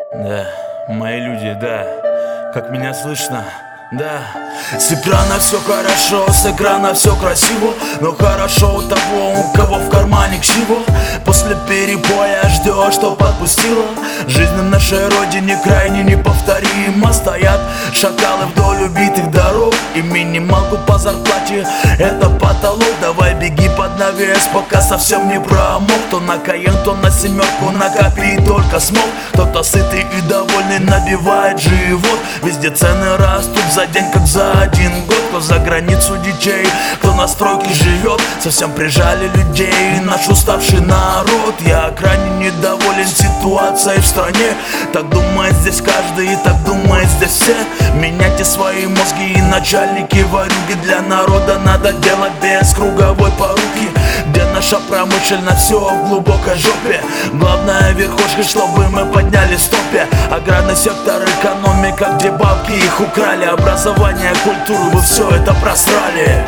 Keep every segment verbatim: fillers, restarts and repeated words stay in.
Да, мои люди, да, как меня слышно, да. С экрана все хорошо, с экрана все красиво, но хорошо у того, у кого в кармане ксиво. После перебоя ждешь, что подпустила. Жизнь на нашей родине крайне неповторима. Стоят шакалы вдоль убитых дорог, и минималку по зарплате — это потолок. Давай беги под навес, пока совсем не промок. То на Каен, то на семерку, накопи только смог. Кто-то сытый и довольный набивает живот. Везде цены растут за день, как за один год. Кто за границу детей, кто на стройке живет. Совсем прижали людей, наш уставший народ. Я крайне недоволен ситуацией в стране. Так думает здесь каждый, и так думает здесь все. Меняйте свои мозги и начальники ворюги. Для народа надо делать без круговой поруки. Где наша промышленность, все в глубокой жопе. Главное верхушка, чтобы мы подняли стопе. Аграрный сектор, экономика, где бабки их украли. Образование, культуру, вы все это просрали.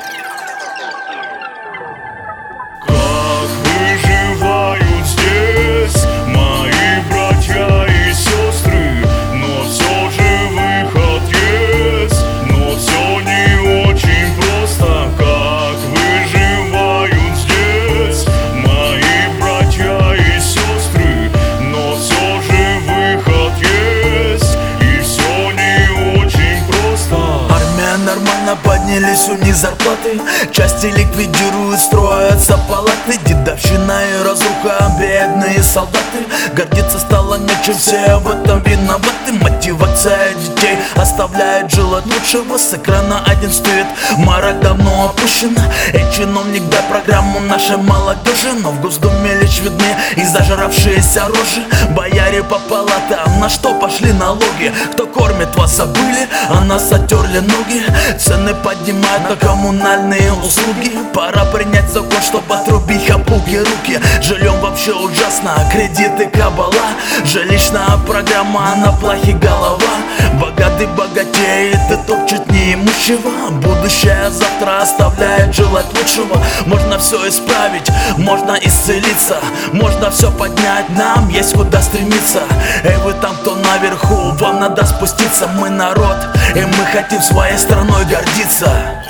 Нормально поднялись у них зарплаты. Части ликвидируют, строятся палаты. Дедовщина и разруха, бедные солдаты. Гордиться стало нечем, все в этом виноваты. Мотивация детей оставляет желать лучшего. С экрана один стоит, мораль давно опущена. Эй, чиновник, дай программу нашей молодежи. Но в Госдуме лишь видны и зажравшиеся рожи. Бояре по палатам, на что пошли налоги? Кто кормит вас, забыли, а нас оттерли ноги. Цены поднимают на коммунальные услуги. Пора принять закон, чтобы отрубить хапуги руки. Жильем вообще ужасно, кредиты кабала. Жилищная программа, на плахе голова. Богатый богатеет и топчет неимущего. Будущее завтра оставляет желать лучшего. Можно все исправить, можно исцелиться. Можно все поднять, нам есть куда стремиться. Эй, вы там, кто наверху, вам надо спуститься. Мы народ, и мы хотим своей страной гордиться.